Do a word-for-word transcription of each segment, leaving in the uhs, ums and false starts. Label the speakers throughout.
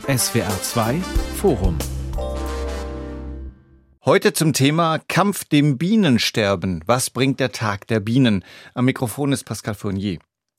Speaker 1: S W R zwei Forum.
Speaker 2: Heute zum Thema Kampf dem Bienensterben. Was bringt der Tag der Bienen? Am Mikrofon ist Pascal Fournier.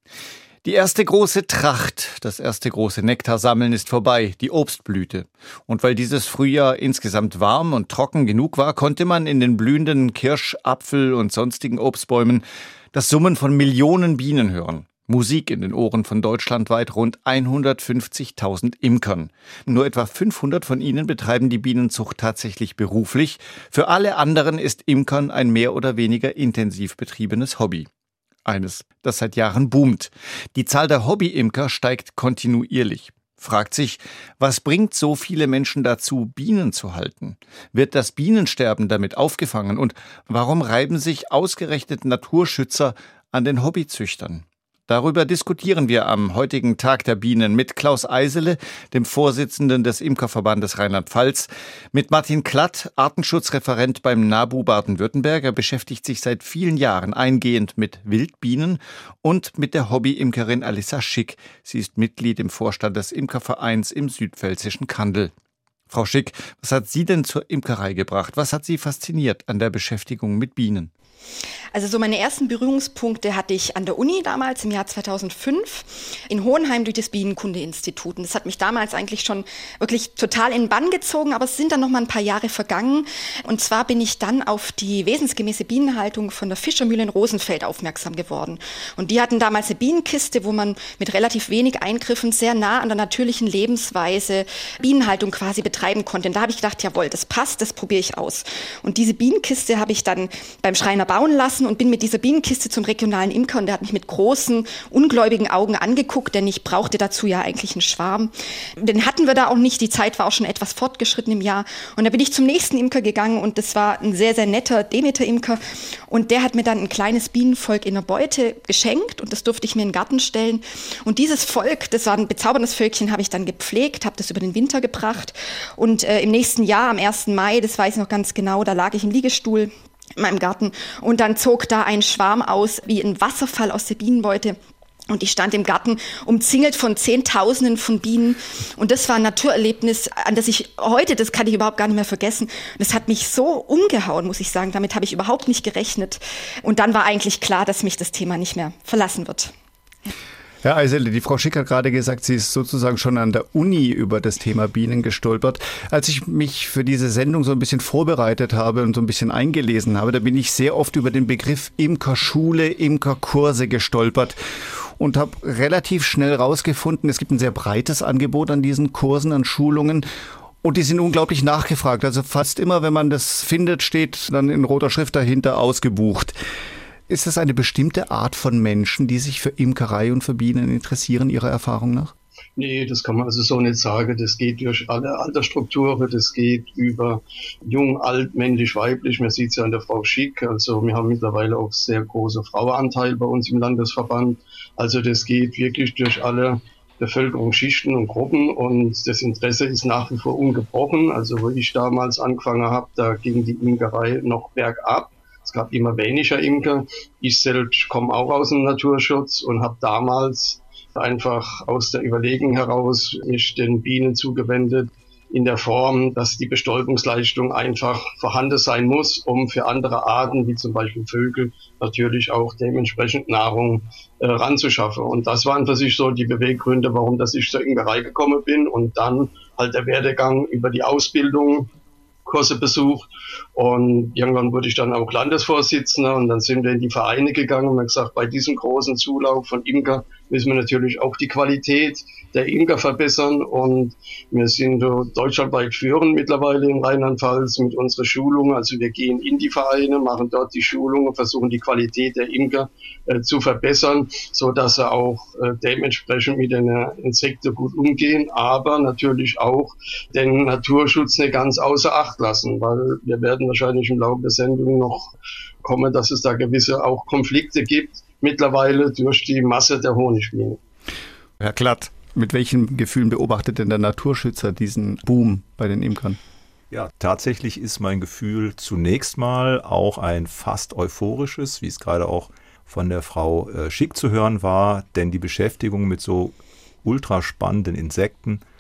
Speaker 2: Die erste große Tracht, das erste große Nektarsammeln ist vorbei, die Obstblüte. Und weil dieses Frühjahr insgesamt warm und trocken genug war, konnte man in den blühenden Kirsch-, Apfel- und sonstigen Obstbäumen das Summen von Millionen Bienen hören. Musik in den Ohren von deutschlandweit rund hundertfünfzigtausend Imkern. Nur etwa fünfhundert von ihnen betreiben die Bienenzucht tatsächlich beruflich. Für alle anderen ist Imkern ein mehr oder weniger intensiv betriebenes Hobby. Eines, das seit Jahren boomt. Die Zahl der Hobby-Imker steigt kontinuierlich. Fragt sich, was bringt so viele Menschen dazu, Bienen zu halten? Wird das Bienensterben damit aufgefangen? Und warum reiben sich ausgerechnet Naturschützer an den Hobbyzüchtern? Darüber diskutieren wir am heutigen Tag der Bienen mit Klaus Eisele, dem Vorsitzenden des Imkerverbandes Rheinland-Pfalz, mit Martin Klatt, Artenschutzreferent beim NABU Baden-Württemberg. Er beschäftigt sich seit vielen Jahren eingehend mit Wildbienen, und mit der Hobby-Imkerin Alissa Schick. Sie ist Mitglied im Vorstand des Imkervereins im südpfälzischen Kandel. Frau Schick, was hat Sie denn zur Imkerei gebracht? Was hat Sie fasziniert an der Beschäftigung mit Bienen?
Speaker 3: Also so meine ersten Berührungspunkte hatte ich an der Uni damals im Jahr zweitausendfünf in Hohenheim durch das Bienenkundeinstitut. Und das hat mich damals eigentlich schon wirklich total in den Bann gezogen, aber es sind dann noch mal ein paar Jahre vergangen. Und zwar bin ich dann auf die wesensgemäße Bienenhaltung von der Fischermühle in Rosenfeld aufmerksam geworden. Und die hatten damals eine Bienenkiste, wo man mit relativ wenig Eingriffen sehr nah an der natürlichen Lebensweise Bienenhaltung quasi betreiben konnte. Und da habe ich gedacht, jawohl, das passt, das probiere ich aus. Und diese Bienenkiste habe ich dann beim Schreiner bauen lassen und bin mit dieser Bienenkiste zum regionalen Imker, und der hat mich mit großen, ungläubigen Augen angeguckt, denn ich brauchte dazu ja eigentlich einen Schwarm. Den hatten wir da auch nicht, die Zeit war auch schon etwas fortgeschritten im Jahr. Und da bin ich zum nächsten Imker gegangen, und das war ein sehr, sehr netter Demeter-Imker, und der hat mir dann ein kleines Bienenvolk in der Beute geschenkt, und das durfte ich mir in den Garten stellen. Und dieses Volk, das war ein bezauberndes Völkchen, habe ich dann gepflegt, habe das über den Winter gebracht, und äh, im nächsten Jahr, am ersten Mai, das weiß ich noch ganz genau, da lag ich im Liegestuhl in meinem Garten, und dann zog da ein Schwarm aus wie ein Wasserfall aus der Bienenbeute. Und ich stand im Garten, umzingelt von Zehntausenden von Bienen. Und das war ein Naturerlebnis, an das ich heute, das kann ich überhaupt gar nicht mehr vergessen. Das hat mich so umgehauen, muss ich sagen. Damit habe ich überhaupt nicht gerechnet. Und dann war eigentlich klar, dass mich das Thema nicht mehr verlassen wird.
Speaker 2: Herr Eisele, die Frau Schick hat gerade gesagt, sie ist sozusagen schon an der Uni über das Thema Bienen gestolpert. Als ich mich für diese Sendung so ein bisschen vorbereitet habe und so ein bisschen eingelesen habe, da bin ich sehr oft über den Begriff Imkerschule, Imkerkurse gestolpert und habe relativ schnell rausgefunden, es gibt ein sehr breites Angebot an diesen Kursen, an Schulungen. Und die sind unglaublich nachgefragt. Also fast immer, wenn man das findet, steht dann in roter Schrift dahinter ausgebucht. Ist das eine bestimmte Art von Menschen, die sich für Imkerei und für Bienen interessieren, Ihrer Erfahrung nach?
Speaker 4: Nee, das kann man also so nicht sagen. Das geht durch alle Altersstrukturen, das geht über jung, alt, männlich, weiblich. Man sieht es ja an der Frau Schick. Also wir haben mittlerweile auch sehr große Frauenanteil bei uns im Landesverband. Also das geht wirklich durch alle Bevölkerungsschichten und Gruppen, und das Interesse ist nach wie vor ungebrochen. Also wo ich damals angefangen habe, da ging die Imkerei noch bergab. Es gab immer weniger Imker. Ich selbst komme auch aus dem Naturschutz und habe damals einfach aus der Überlegung heraus mich den Bienen zugewendet, in der Form, dass die Bestäubungsleistung einfach vorhanden sein muss, um für andere Arten, wie zum Beispiel Vögel, natürlich auch dementsprechend Nahrung äh, ranzuschaffen. Und das waren für sich so die Beweggründe, warum dass ich zur Imkerei gekommen bin, und dann halt der Werdegang über die Ausbildung, Kurse besucht, und irgendwann wurde ich dann auch Landesvorsitzender, und dann sind wir in die Vereine gegangen und haben gesagt, bei diesem großen Zulauf von Imker müssen wir natürlich auch die Qualität der Imker verbessern, und wir sind deutschlandweit führend mittlerweile in Rheinland-Pfalz mit unseren Schulungen. Also wir gehen in die Vereine, machen dort die Schulungen, versuchen die Qualität der Imker äh, zu verbessern, so dass sie auch äh, dementsprechend mit den Insekten gut umgehen, aber natürlich auch den Naturschutz nicht ganz außer Acht lassen, weil wir werden wahrscheinlich im Laufe der Sendung noch kommen, dass es da gewisse auch Konflikte gibt, mittlerweile durch die Masse der Honigbienen.
Speaker 2: Herr Klatt, mit welchen Gefühlen beobachtet denn der Naturschützer diesen Boom bei den Imkern?
Speaker 5: Ja, tatsächlich ist mein Gefühl zunächst mal auch ein fast euphorisches, wie es gerade auch von der Frau äh, Schick zu hören war, denn die Beschäftigung mit so ultra spannenden Insekten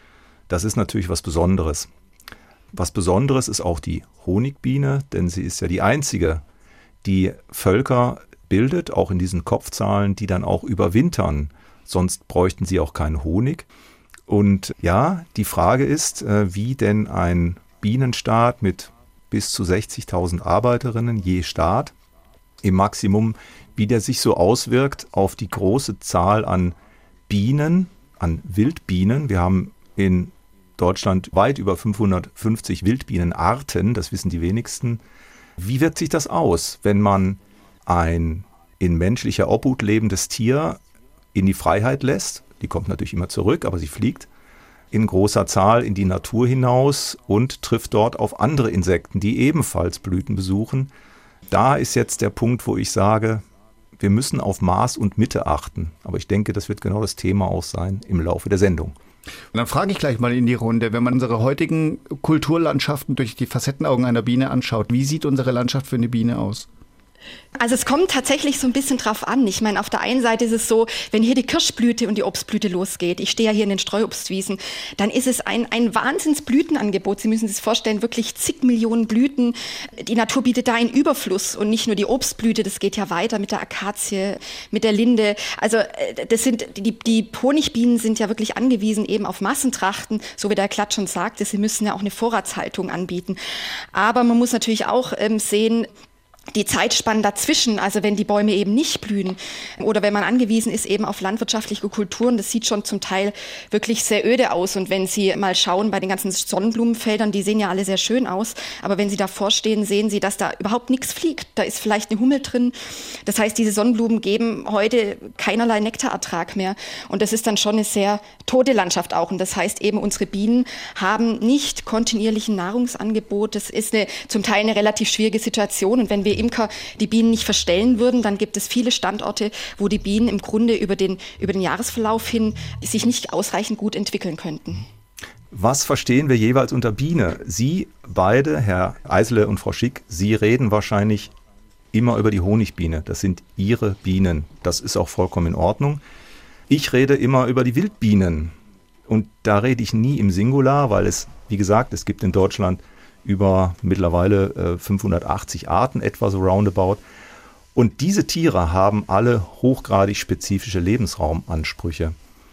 Speaker 5: Das ist natürlich was Besonderes. Was Besonderes ist auch die Honigbiene, denn sie ist ja die einzige, die Völker bildet, auch in diesen Kopfzahlen, die dann auch überwintern. Sonst bräuchten sie auch keinen Honig. Und ja, die Frage ist, wie denn ein Bienenstaat mit bis zu sechzigtausend Arbeiterinnen je Staat im Maximum, wie der sich so auswirkt auf die große Zahl an Bienen, an Wildbienen. Wir haben in Deutschland weit über fünfhundertfünfzig Wildbienenarten, das wissen die wenigsten. Wie wirkt sich das aus, wenn man ein in menschlicher Obhut lebendes Tier in die Freiheit lässt? Die kommt natürlich immer zurück, aber sie fliegt in großer Zahl in die Natur hinaus und trifft dort auf andere Insekten, die ebenfalls Blüten besuchen. Da ist jetzt der Punkt, wo ich sage, wir müssen auf Maß und Mitte achten. Aber ich denke, das wird genau das Thema auch sein im Laufe der Sendung.
Speaker 2: Und dann frage ich gleich mal in die Runde, wenn man unsere heutigen Kulturlandschaften durch die Facettenaugen einer Biene anschaut, wie sieht unsere Landschaft für eine Biene aus?
Speaker 3: Also es kommt tatsächlich so ein bisschen drauf an. Ich meine, auf der einen Seite ist es so, wenn hier die Kirschblüte und die Obstblüte losgeht, ich stehe ja hier in den Streuobstwiesen, dann ist es ein, ein Wahnsinnsblütenangebot. Sie müssen sich vorstellen, wirklich zig Millionen Blüten. Die Natur bietet da einen Überfluss und nicht nur die Obstblüte, das geht ja weiter mit der Akazie, mit der Linde. Also das sind, die, die Honigbienen sind ja wirklich angewiesen eben auf Massentrachten, so wie der Klatt schon sagte, sie müssen ja auch eine Vorratshaltung anbieten. Aber man muss natürlich auch ähm, sehen, die Zeitspannen dazwischen, also wenn die Bäume eben nicht blühen oder wenn man angewiesen ist eben auf landwirtschaftliche Kulturen, das sieht schon zum Teil wirklich sehr öde aus. Und wenn Sie mal schauen bei den ganzen Sonnenblumenfeldern, die sehen ja alle sehr schön aus, aber wenn Sie davor stehen, sehen Sie, dass da überhaupt nichts fliegt. Da ist vielleicht eine Hummel drin. Das heißt, diese Sonnenblumen geben heute keinerlei Nektarertrag mehr. Und das ist dann schon eine sehr tote Landschaft auch. Und das heißt eben, unsere Bienen haben nicht kontinuierlich ein Nahrungsangebot. Das ist eine, zum Teil eine relativ schwierige Situation. Und wenn wir Imker die Bienen nicht verstellen würden, dann gibt es viele Standorte, wo die Bienen im Grunde über den, über den Jahresverlauf hin sich nicht ausreichend gut entwickeln könnten.
Speaker 5: Was verstehen wir jeweils unter Biene? Sie beide, Herr Eisele und Frau Schick, Sie reden wahrscheinlich immer über die Honigbiene. Das sind Ihre Bienen. Das ist auch vollkommen in Ordnung. Ich rede immer über die Wildbienen. Und da rede ich nie im Singular, weil es, wie gesagt, es gibt in Deutschland über mittlerweile äh, fünfhundertachtzig Arten, etwa so roundabout. Und diese Tiere haben alle hochgradig spezifische Lebensraumansprüche.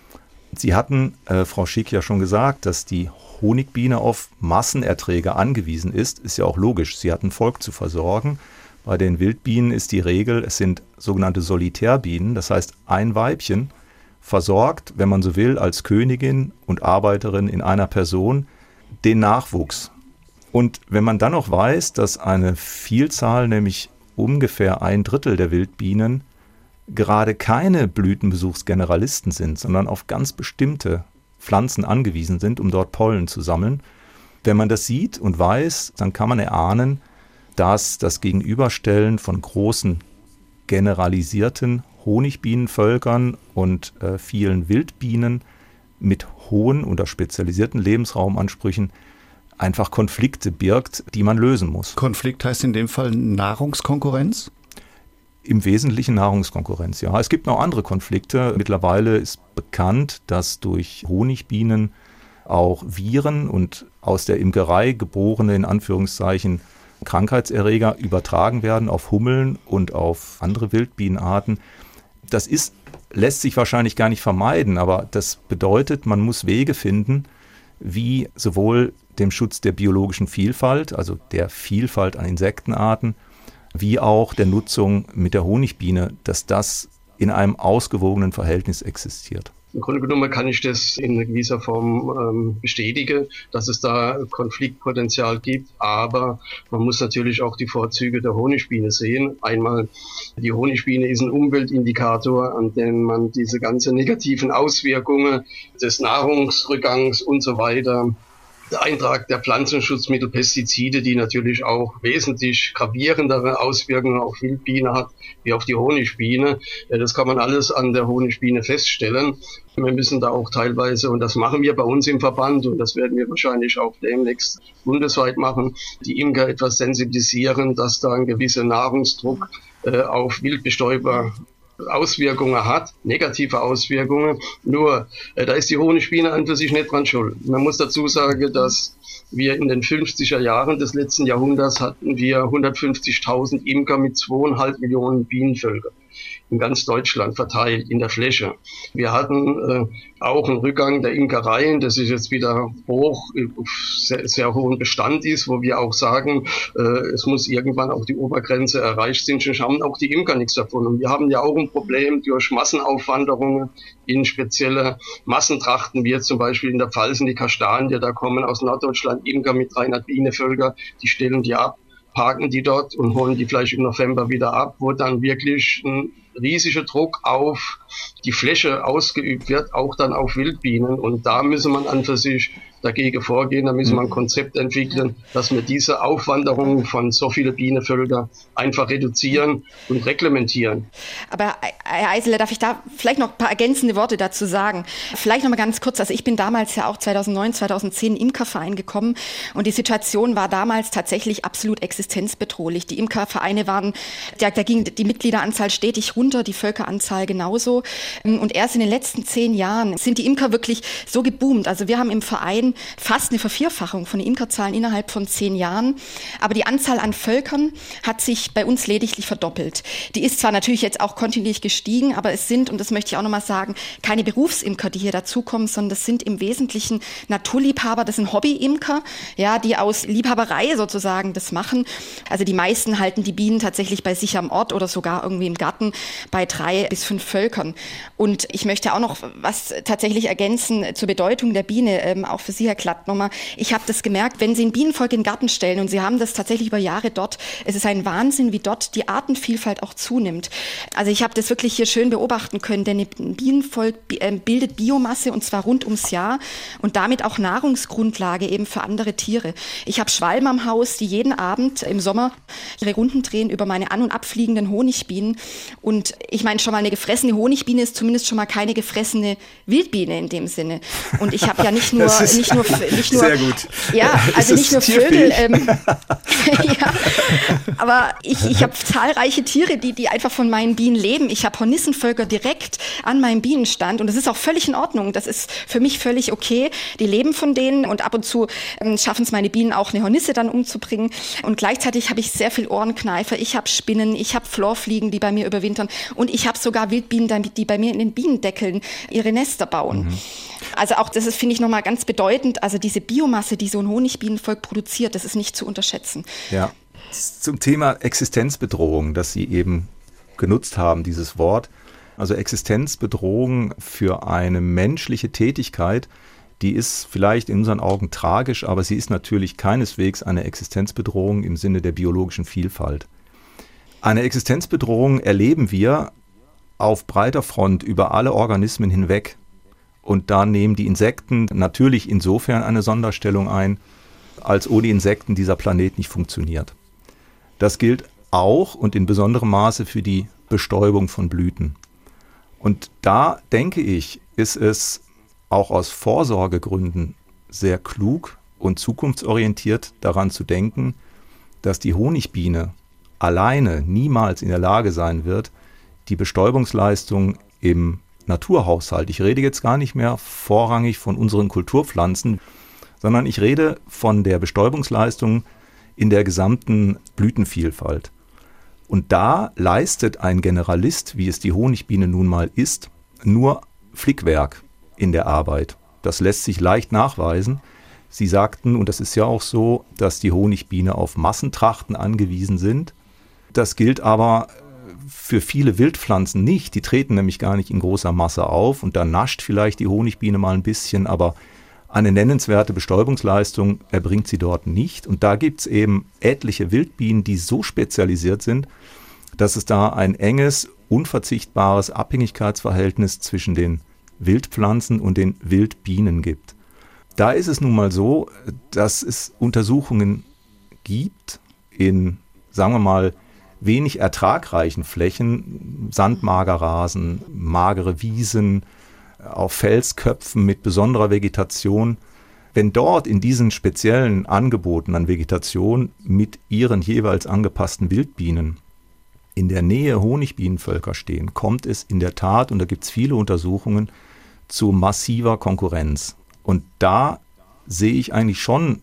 Speaker 5: Sie hatten, äh, Frau Schick, ja schon gesagt, dass die Honigbiene auf Massenerträge angewiesen ist. Ist ja auch logisch, sie hat ein Volk zu versorgen. Bei den Wildbienen ist die Regel, es sind sogenannte Solitärbienen, das heißt ein Weibchen versorgt, wenn man so will, als Königin und Arbeiterin in einer Person den Nachwuchs. Und wenn man dann noch weiß, dass eine Vielzahl, nämlich ungefähr ein Drittel der Wildbienen, gerade keine Blütenbesuchsgeneralisten sind, sondern auf ganz bestimmte Pflanzen angewiesen sind, um dort Pollen zu sammeln. Wenn man das sieht und weiß, dann kann man erahnen, dass das Gegenüberstellen von großen generalisierten Honigbienenvölkern und äh, vielen Wildbienen mit hohen oder spezialisierten Lebensraumansprüchen einfach Konflikte birgt, die man lösen muss.
Speaker 2: Konflikt heißt in dem Fall Nahrungskonkurrenz?
Speaker 5: Im Wesentlichen Nahrungskonkurrenz, ja. Es gibt noch andere Konflikte. Mittlerweile ist bekannt, dass durch Honigbienen auch Viren und aus der Imkerei geborene, in Anführungszeichen, Krankheitserreger übertragen werden auf Hummeln und auf andere Wildbienenarten. Das ist, lässt sich wahrscheinlich gar nicht vermeiden, aber das bedeutet, man muss Wege finden, wie sowohl dem Schutz der biologischen Vielfalt, also der Vielfalt an Insektenarten, wie auch der Nutzung mit der Honigbiene, dass das in einem ausgewogenen Verhältnis existiert.
Speaker 4: Im Grunde genommen kann ich das in gewisser Form ähm, bestätigen, dass es da Konfliktpotenzial gibt, aber man muss natürlich auch die Vorzüge der Honigbiene sehen. Einmal, die Honigbiene ist ein Umweltindikator, an dem man diese ganzen negativen Auswirkungen des Nahrungsrückgangs und so weiter, der Eintrag der Pflanzenschutzmittel, Pestizide, die natürlich auch wesentlich gravierendere Auswirkungen auf Wildbiene hat, wie auf die Honigbiene. Das kann man alles an der Honigbiene feststellen. Wir müssen da auch teilweise, und das machen wir bei uns im Verband, und das werden wir wahrscheinlich auch demnächst bundesweit machen, die Imker etwas sensibilisieren, dass da ein gewisser Nahrungsdruck äh, auf Wildbestäuber Auswirkungen hat, negative Auswirkungen. Nur, äh, da ist die Honigbiene an für sich nicht dran schuld. Man muss dazu sagen, dass wir in den fünfziger Jahren des letzten Jahrhunderts hatten wir hundertfünfzigtausend Imker mit zweieinhalb Millionen Bienenvölkern in ganz Deutschland verteilt in der Fläche. Wir hatten äh, auch einen Rückgang der Imkereien, das ist jetzt wieder hoch, auf sehr, sehr hohen Bestand ist, wo wir auch sagen, äh, es muss irgendwann auch die Obergrenze erreicht sind, sonst haben auch die Imker nichts davon. Und wir haben ja auch ein Problem durch Massenaufwanderungen in spezielle Massentrachten, wie jetzt zum Beispiel in der Pfalz in die Kastanie, da kommen aus Norddeutschland Imker mit dreihundert Bienenvölker, die stellen die ab, parken die dort und holen die vielleicht im November wieder ab, wo dann wirklich ein riesiger Druck auf die Fläche ausgeübt wird, auch dann auf Wildbienen. Und da müsse man an für sich dagegen vorgehen, da müssen wir ein Konzept entwickeln, dass wir diese Aufwanderung von so vielen Bienenvölkern einfach reduzieren und reglementieren.
Speaker 3: Aber Herr Eisele, darf ich da vielleicht noch ein paar ergänzende Worte dazu sagen? Vielleicht noch mal ganz kurz, also ich bin damals ja auch zweitausendneun, zweitausendzehn in den Imkerverein gekommen und die Situation war damals tatsächlich absolut existenzbedrohlich. Die Imkervereine waren, da, da ging die Mitgliederanzahl stetig runter, die Völkeranzahl genauso. Und erst in den letzten zehn Jahren sind die Imker wirklich so geboomt. Also wir haben im Verein fast eine Vervierfachung von den Imkerzahlen innerhalb von zehn Jahren. Aber die Anzahl an Völkern hat sich bei uns lediglich verdoppelt. Die ist zwar natürlich jetzt auch kontinuierlich gestiegen, aber es sind, und das möchte ich auch nochmal sagen, keine Berufsimker, die hier dazukommen, sondern das sind im Wesentlichen Naturliebhaber, das sind Hobbyimker, ja, die aus Liebhaberei sozusagen das machen. Also die meisten halten die Bienen tatsächlich bei sich am Ort oder sogar irgendwie im Garten bei drei bis fünf Völkern. Und ich möchte auch noch was tatsächlich ergänzen zur Bedeutung der Biene, ähm, auch für Sie, Herr Klatt, nochmal. Ich habe das gemerkt, wenn Sie ein Bienenvolk in den Garten stellen und Sie haben das tatsächlich über Jahre dort, es ist ein Wahnsinn, wie dort die Artenvielfalt auch zunimmt. Also ich habe das wirklich hier schön beobachten können, denn ein Bienenvolk äh, bildet Biomasse und zwar rund ums Jahr und damit auch Nahrungsgrundlage eben für andere Tiere. Ich habe Schwalben am Haus, die jeden Abend im Sommer ihre Runden drehen über meine an- und abfliegenden Honigbienen. Und ich meine, schon mal eine gefressene Honigbiene ist zumindest schon mal keine gefressene Wildbiene in dem Sinne. Und ich habe ja nicht nur, nicht nur, nicht nur,
Speaker 5: sehr gut.
Speaker 3: Ja, also nicht nur Vögel. Ähm, ja, aber ich, ich habe zahlreiche Tiere, die, die einfach von meinen Bienen leben. Ich habe Hornissenvölker direkt an meinem Bienenstand und das ist auch völlig in Ordnung. Das ist für mich völlig okay. Die leben von denen und ab und zu ähm, schaffen es meine Bienen auch, eine Hornisse dann umzubringen. Und gleichzeitig habe ich sehr viel Ohrenkneifer. Ich habe Spinnen, ich habe Florfliegen, die bei mir überwintern und ich habe sogar Wildbienen, die bei mir in den Bienendeckeln ihre Nester bauen. Mhm. Also auch das ist, finde ich, nochmal ganz bedeutend. Also diese Biomasse, die so ein Honigbienenvolk produziert, das ist nicht zu unterschätzen.
Speaker 5: Ja, zum Thema Existenzbedrohung, das Sie eben genutzt haben, dieses Wort. Also Existenzbedrohung für eine menschliche Tätigkeit, die ist vielleicht in unseren Augen tragisch, aber sie ist natürlich keineswegs eine Existenzbedrohung im Sinne der biologischen Vielfalt. Eine Existenzbedrohung erleben wir auf breiter Front über alle Organismen hinweg. Und da nehmen die Insekten natürlich insofern eine Sonderstellung ein, als ohne Insekten dieser Planet nicht funktioniert. Das gilt auch und in besonderem Maße für die Bestäubung von Blüten. Und da, denke ich, ist es auch aus Vorsorgegründen sehr klug und zukunftsorientiert daran zu denken, dass die Honigbiene alleine niemals in der Lage sein wird, die Bestäubungsleistung im Naturhaushalt, ich rede jetzt gar nicht mehr vorrangig von unseren Kulturpflanzen, sondern ich rede von der Bestäubungsleistung in der gesamten Blütenvielfalt. Und da leistet ein Generalist, wie es die Honigbiene nun mal ist, nur Flickwerk in der Arbeit. Das lässt sich leicht nachweisen. Sie sagten, und das ist ja auch so, dass die Honigbiene auf Massentrachten angewiesen sind. Das gilt aber für viele Wildpflanzen nicht. Die treten nämlich gar nicht in großer Masse auf und da nascht vielleicht die Honigbiene mal ein bisschen, aber eine nennenswerte Bestäubungsleistung erbringt sie dort nicht. Und da gibt es eben etliche Wildbienen, die so spezialisiert sind, dass es da ein enges, unverzichtbares Abhängigkeitsverhältnis zwischen den Wildpflanzen und den Wildbienen gibt. Da ist es nun mal so, dass es Untersuchungen gibt in, sagen wir mal, wenig ertragreichen Flächen, Sandmagerrasen, magere Wiesen, auf Felsköpfen mit besonderer Vegetation. Wenn dort in diesen speziellen Angeboten an Vegetation mit ihren jeweils angepassten Wildbienen in der Nähe Honigbienenvölker stehen, kommt es in der Tat, und da gibt es viele Untersuchungen, zu massiver Konkurrenz. Und da sehe ich eigentlich schon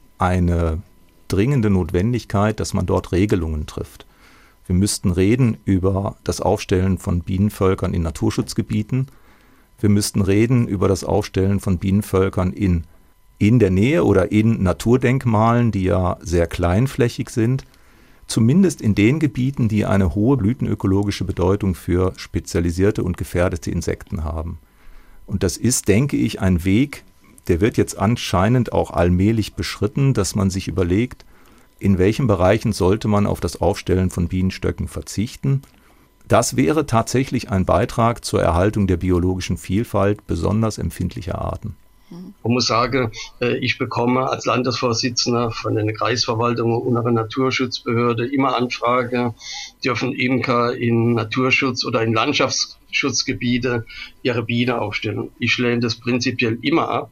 Speaker 5: eine dringende Notwendigkeit, dass man dort Regelungen trifft. Wir müssten reden über das Aufstellen von Bienenvölkern in Naturschutzgebieten. Wir müssten reden über das Aufstellen von Bienenvölkern in, in der Nähe oder in Naturdenkmalen, die ja sehr kleinflächig sind. Zumindest in den Gebieten, die eine hohe blütenökologische Bedeutung für spezialisierte und gefährdete Insekten haben. Und das ist, denke ich, ein Weg, der wird jetzt anscheinend auch allmählich beschritten, dass man sich überlegt, in welchen Bereichen sollte man auf das Aufstellen von Bienenstöcken verzichten. Das wäre tatsächlich ein Beitrag zur Erhaltung der biologischen Vielfalt besonders empfindlicher Arten.
Speaker 4: Man muss sagen, ich bekomme als Landesvorsitzender von der Kreisverwaltung und einer Naturschutzbehörde immer Anfragen, dürfen Imker in Naturschutz- oder in Landschaftsschutzgebiete ihre Biene aufstellen. Ich lehne das prinzipiell immer ab,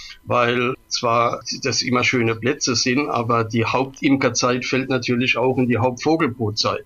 Speaker 4: weil zwar das immer schöne Plätze sind, aber die Hauptimkerzeit fällt natürlich auch in die Hauptvogelbrutzeit.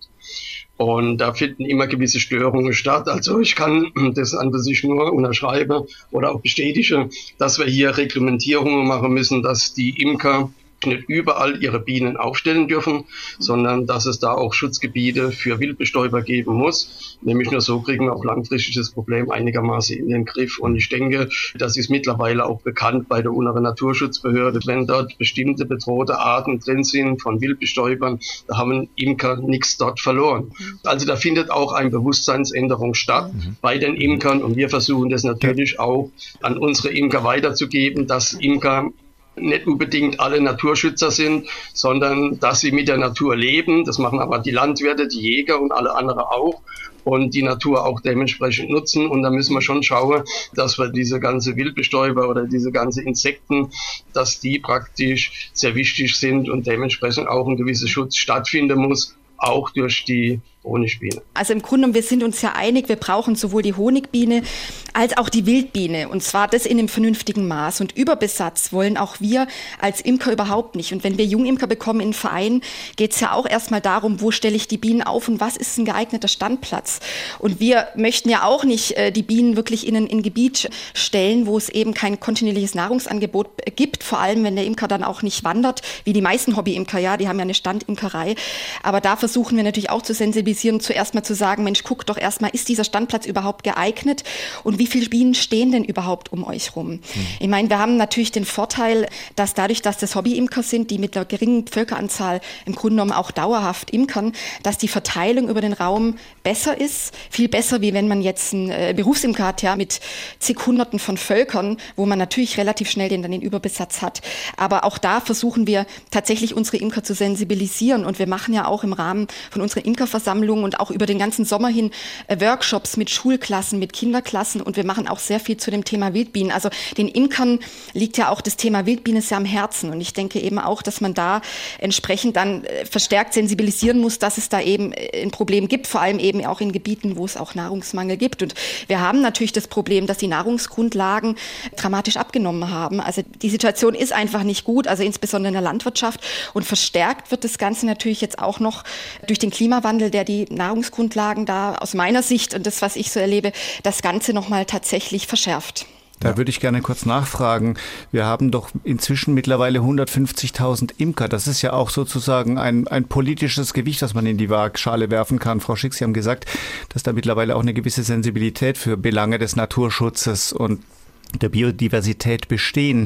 Speaker 4: Und da finden immer gewisse Störungen statt. Also ich kann das an sich nur unterschreiben oder auch bestätigen, dass wir hier Reglementierungen machen müssen, dass die Imker nicht überall ihre Bienen aufstellen dürfen, sondern dass es da auch Schutzgebiete für Wildbestäuber geben muss. Nämlich nur so kriegen wir auch langfristig das Problem einigermaßen in den Griff. Und ich denke, das ist mittlerweile auch bekannt bei der Unteren Naturschutzbehörde. Wenn dort bestimmte bedrohte Arten drin sind von Wildbestäubern, da haben Imker nichts dort verloren. Also da findet auch eine Bewusstseinsänderung statt mhm. bei den Imkern. Und wir versuchen das natürlich auch an unsere Imker weiterzugeben, dass Imker nicht unbedingt alle Naturschützer sind, sondern dass sie mit der Natur leben. Das machen aber die Landwirte, die Jäger und alle anderen auch. Und die Natur auch dementsprechend nutzen. Und da müssen wir schon schauen, dass wir diese ganze Wildbestäuber oder diese ganze Insekten, dass die praktisch sehr wichtig sind und dementsprechend auch ein gewisser Schutz stattfinden muss, auch durch die Honigbiene.
Speaker 3: Also im Grunde, wir sind uns ja einig, wir brauchen sowohl die Honigbiene als auch die Wildbiene. Und zwar das in einem vernünftigen Maß. Und Überbesatz wollen auch wir als Imker überhaupt nicht. Und wenn wir Jungimker bekommen in einen Verein, geht es ja auch erstmal darum, wo stelle ich die Bienen auf und was ist ein geeigneter Standplatz. Und wir möchten ja auch nicht äh, die Bienen wirklich in ein in Gebiet stellen, wo es eben kein kontinuierliches Nahrungsangebot gibt. Vor allem, wenn der Imker dann auch nicht wandert, wie die meisten Hobbyimker, ja, die haben ja eine Standimkerei. Aber da versuchen wir natürlich auch zu sensibilisieren, zuerst mal zu sagen, Mensch, guck doch erstmal, ist dieser Standplatz überhaupt geeignet und wie viele Bienen stehen denn überhaupt um euch rum? Mhm. Ich meine, wir haben natürlich den Vorteil, dass dadurch, dass das Hobbyimker sind, die mit einer geringen Völkeranzahl im Grunde genommen auch dauerhaft imkern, dass die Verteilung über den Raum besser ist, viel besser, wie wenn man jetzt einen äh, Berufsimker hat, ja, mit zig Hunderten von Völkern, wo man natürlich relativ schnell den, dann den Überbesatz hat. Aber auch da versuchen wir tatsächlich unsere Imker zu sensibilisieren und wir machen ja auch im Rahmen von unserer Imkerversammlung und auch über den ganzen Sommer hin äh, Workshops mit Schulklassen, mit Kinderklassen und wir machen auch sehr viel zu dem Thema Wildbienen. Also den Imkern liegt ja auch das Thema Wildbiene sehr am Herzen und ich denke eben auch, dass man da entsprechend dann äh, verstärkt sensibilisieren muss, dass es da eben äh, ein Problem gibt, vor allem eben auch in Gebieten, wo es auch Nahrungsmangel gibt. Und wir haben natürlich das Problem, dass die Nahrungsgrundlagen dramatisch abgenommen haben. Also die Situation ist einfach nicht gut, also insbesondere in der Landwirtschaft und verstärkt wird das Ganze natürlich jetzt auch noch durch den Klimawandel, der die Nahrungsgrundlagen da aus meiner Sicht und das, was ich so erlebe, das Ganze nochmal tatsächlich verschärft.
Speaker 2: Da würde ich gerne kurz nachfragen. Wir haben doch inzwischen mittlerweile hundertfünfzigtausend Imker. Das ist ja auch sozusagen ein, ein politisches Gewicht, das man in die Waagschale werfen kann. Frau Schick, Sie haben gesagt, dass da mittlerweile auch eine gewisse Sensibilität für Belange des Naturschutzes und der Biodiversität bestehen.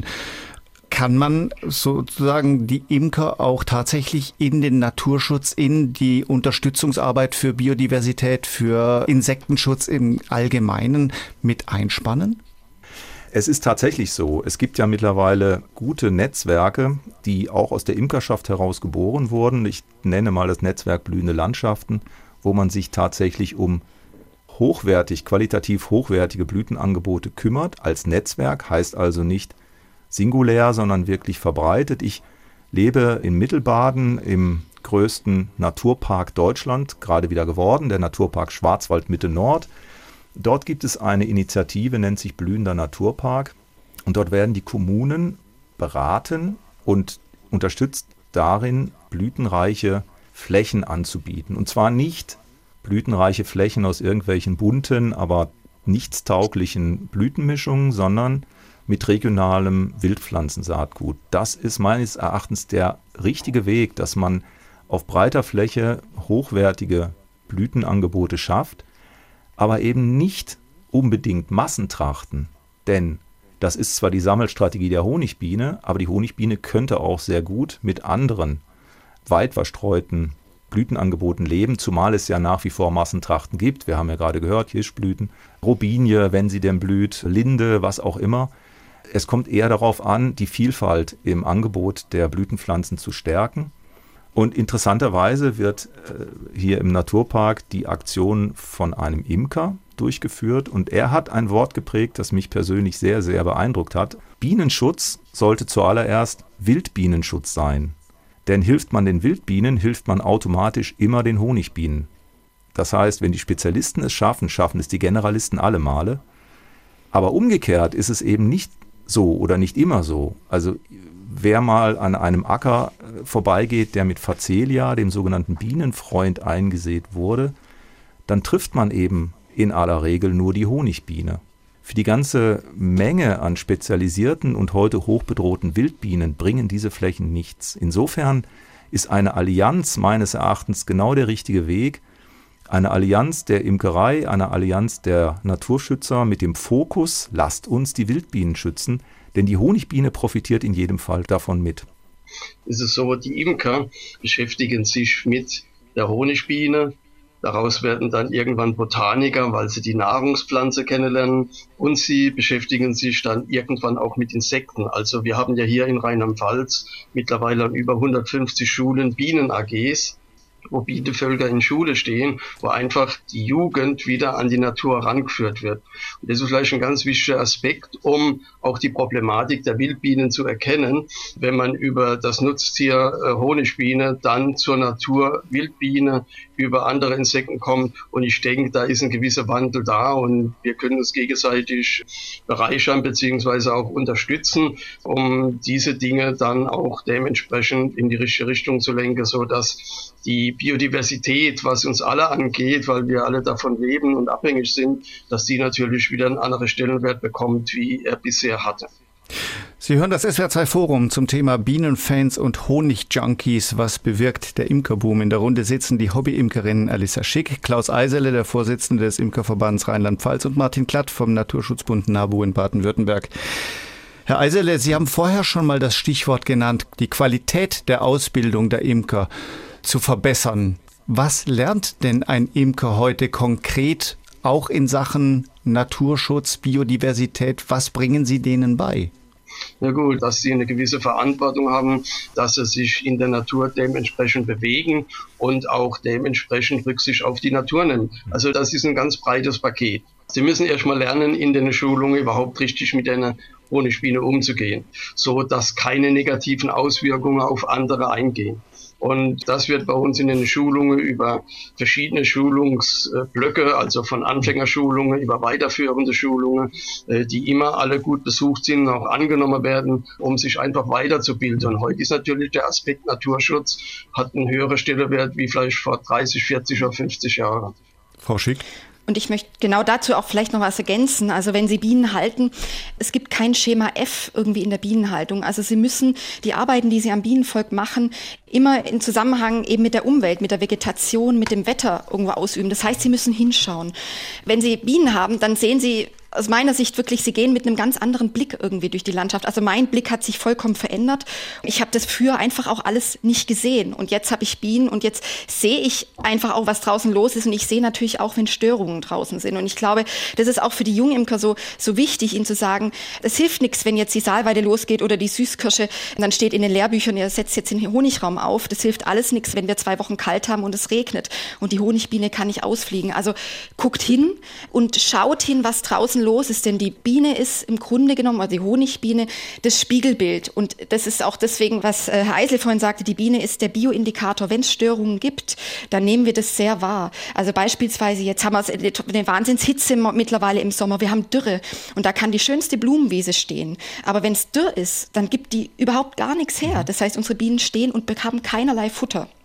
Speaker 2: Kann man sozusagen die Imker auch tatsächlich in den Naturschutz, in die Unterstützungsarbeit für Biodiversität, für Insektenschutz im Allgemeinen mit einspannen?
Speaker 5: Es ist tatsächlich so. Es gibt ja mittlerweile gute Netzwerke, die auch aus der Imkerschaft heraus geboren wurden. Ich nenne mal das Netzwerk Blühende Landschaften, wo man sich tatsächlich um hochwertig, qualitativ hochwertige Blütenangebote kümmert. Als Netzwerk heißt also nicht singulär, sondern wirklich verbreitet. Ich lebe in Mittelbaden im größten Naturpark Deutschland, gerade wieder geworden, der Naturpark Schwarzwald Mitte Nord. Dort gibt es eine Initiative, nennt sich Blühender Naturpark. Und dort werden die Kommunen beraten und unterstützt darin, blütenreiche Flächen anzubieten. Und zwar nicht blütenreiche Flächen aus irgendwelchen bunten, aber nichtstauglichen Blütenmischungen, sondern mit regionalem Wildpflanzensaatgut. Das ist meines Erachtens der richtige Weg, dass man auf breiter Fläche hochwertige Blütenangebote schafft, aber eben nicht unbedingt Massentrachten, denn das ist zwar die Sammelstrategie der Honigbiene, aber die Honigbiene könnte auch sehr gut mit anderen weit verstreuten Blütenangeboten leben, zumal es ja nach wie vor Massentrachten gibt. Wir haben ja gerade gehört, Hirschblüten, Robinie, wenn sie denn blüht, Linde, was auch immer. Es kommt eher darauf an, die Vielfalt im Angebot der Blütenpflanzen zu stärken. Und interessanterweise wird äh, hier im Naturpark die Aktion von einem Imker durchgeführt und er hat ein Wort geprägt, das mich persönlich sehr, sehr beeindruckt hat. Bienenschutz sollte zuallererst Wildbienenschutz sein. Denn hilft man den Wildbienen, hilft man automatisch immer den Honigbienen. Das heißt, wenn die Spezialisten es schaffen, schaffen es die Generalisten alle Male. Aber umgekehrt ist es eben nicht so oder nicht immer so. Also wer mal an einem Acker vorbeigeht, der mit Facelia, dem sogenannten Bienenfreund, eingesät wurde, dann trifft man eben in aller Regel nur die Honigbiene. Für die ganze Menge an spezialisierten und heute hochbedrohten Wildbienen bringen diese Flächen nichts. Insofern ist eine Allianz meines Erachtens genau der richtige Weg. Eine Allianz der Imkerei, eine Allianz der Naturschützer mit dem Fokus, lasst uns die Wildbienen schützen, denn die Honigbiene profitiert in jedem Fall davon mit.
Speaker 4: Es ist so, die Imker beschäftigen sich mit der Honigbiene. Daraus werden dann irgendwann Botaniker, weil sie die Nahrungspflanze kennenlernen und sie beschäftigen sich dann irgendwann auch mit Insekten. Also wir haben ja hier in Rheinland-Pfalz mittlerweile an über hundertfünfzig Schulen Bienen-A Gs, wo Bienenvölker in Schule stehen, wo einfach die Jugend wieder an die Natur herangeführt wird. Und das ist vielleicht ein ganz wichtiger Aspekt, um auch die Problematik der Wildbienen zu erkennen, wenn man über das Nutztier äh, Honigbiene dann zur Natur Wildbiene über andere Insekten kommt. Und ich denke, da ist ein gewisser Wandel da und wir können uns gegenseitig bereichern bzw. auch unterstützen, um diese Dinge dann auch dementsprechend in die richtige Richtung zu lenken, so dass die Biodiversität, was uns alle angeht, weil wir alle davon leben und abhängig sind, dass die natürlich wieder einen anderen Stellenwert bekommt, wie er bisher hatte.
Speaker 2: Sie hören das S W R zwei Forum zum Thema Bienenfans und Honigjunkies. Was bewirkt der Imkerboom? In der Runde sitzen die Hobbyimkerinnen Alissa Schick, Klaus Eisele, der Vorsitzende des Imkerverbands Rheinland-Pfalz und Martin Klatt vom Naturschutzbund NABU in Baden-Württemberg. Herr Eisele, Sie haben vorher schon mal das Stichwort genannt, die Qualität der Ausbildung der Imker zu verbessern. Was lernt denn ein Imker heute konkret, auch in Sachen Naturschutz, Biodiversität? Was bringen Sie denen bei?
Speaker 4: Ja gut, dass sie eine gewisse Verantwortung haben, dass sie sich in der Natur dementsprechend bewegen und auch dementsprechend Rücksicht auf die Natur nehmen. Also das ist ein ganz breites Paket. Sie müssen erstmal lernen, in den Schulungen überhaupt richtig mit einer Honigbiene umzugehen, so dass keine negativen Auswirkungen auf andere eingehen. Und das wird bei uns in den Schulungen über verschiedene Schulungsblöcke, also von Anfängerschulungen über weiterführende Schulungen, die immer alle gut besucht sind, auch angenommen werden, um sich einfach weiterzubilden. Und heute ist natürlich der Aspekt Naturschutz, hat einen höheren Stellenwert wie vielleicht vor dreißig, vierzig oder fünfzig Jahren.
Speaker 2: Frau Schick?
Speaker 3: Und ich möchte genau dazu auch vielleicht noch was ergänzen. Also wenn Sie Bienen halten, es gibt kein Schema F irgendwie in der Bienenhaltung. Also Sie müssen die Arbeiten, die Sie am Bienenvolk machen, immer in Zusammenhang eben mit der Umwelt, mit der Vegetation, mit dem Wetter irgendwo ausüben. Das heißt, Sie müssen hinschauen. Wenn Sie Bienen haben, dann sehen Sie aus meiner Sicht wirklich, sie gehen mit einem ganz anderen Blick irgendwie durch die Landschaft. Also mein Blick hat sich vollkommen verändert. Ich habe das früher einfach auch alles nicht gesehen. Und jetzt habe ich Bienen und jetzt sehe ich einfach auch, was draußen los ist. Und ich sehe natürlich auch, wenn Störungen draußen sind. Und ich glaube, das ist auch für die Jungimker so, so wichtig, ihnen zu sagen, es hilft nichts, wenn jetzt die Saalweide losgeht oder die Süßkirsche. Und dann steht in den Lehrbüchern, ihr setzt jetzt den Honigraum auf. Das hilft alles nichts, wenn wir zwei Wochen kalt haben und es regnet. Und die Honigbiene kann nicht ausfliegen. Also guckt hin und schaut hin, was draußen los ist, denn die Biene ist im Grunde genommen, also die Honigbiene, das Spiegelbild. Und das ist auch deswegen, was Herr Eisel vorhin sagte, die Biene ist der Bioindikator. Wenn es Störungen gibt, dann nehmen wir das sehr wahr. Also beispielsweise, jetzt haben wir eine Wahnsinnshitze mittlerweile im Sommer, wir haben Dürre und da kann die schönste Blumenwiese stehen. Aber wenn es dürr ist, dann gibt die überhaupt gar nichts her. Das heißt, unsere Bienen stehen und bekommen keinerlei Futter.